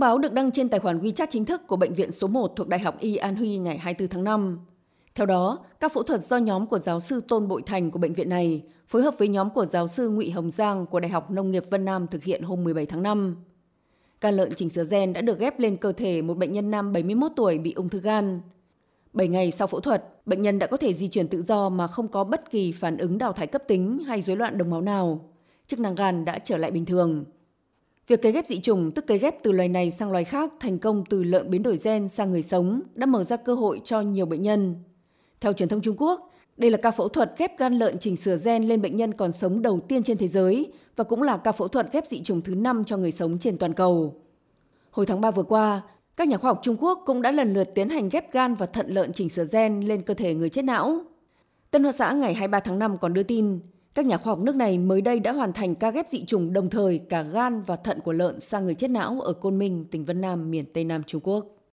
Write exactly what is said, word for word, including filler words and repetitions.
báo được đăng trên tài khoản WeChat chính thức của Bệnh viện số một thuộc Đại học Y An Huy ngày hai mươi tư tháng năm. Theo đó, các phẫu thuật do nhóm của giáo sư Tôn Bội Thành của bệnh viện này phối hợp với nhóm của giáo sư Ngụy Hồng Giang của Đại học Nông nghiệp Vân Nam thực hiện hôm mười bảy tháng năm. Gan lợn chỉnh sửa gen đã được ghép lên cơ thể một bệnh nhân nam bảy mươi mốt tuổi bị ung thư gan. bảy ngày sau phẫu thuật, bệnh nhân đã có thể di chuyển tự do mà không có bất kỳ phản ứng đào thải cấp tính hay rối loạn đồng máu nào. Chức năng gan đã trở lại bình thường. Việc cấy ghép dị chủng, tức cấy ghép từ loài này sang loài khác thành công từ lợn biến đổi gen sang người sống, đã mở ra cơ hội cho nhiều bệnh nhân. Theo truyền thông Trung Quốc, đây là ca phẫu thuật ghép gan lợn chỉnh sửa gen lên bệnh nhân còn sống đầu tiên trên thế giới và cũng là ca phẫu thuật ghép dị chủng thứ năm cho người sống trên toàn cầu. Hồi tháng ba vừa qua, các nhà khoa học Trung Quốc cũng đã lần lượt tiến hành ghép gan và thận lợn chỉnh sửa gen lên cơ thể người chết não. Tân Hoa Xã ngày hai mươi ba tháng năm còn đưa tin, các nhà khoa học nước này mới đây đã hoàn thành ca ghép dị chủng đồng thời cả gan và thận của lợn sang người chết não ở Côn Minh, tỉnh Vân Nam, miền Tây Nam Trung Quốc.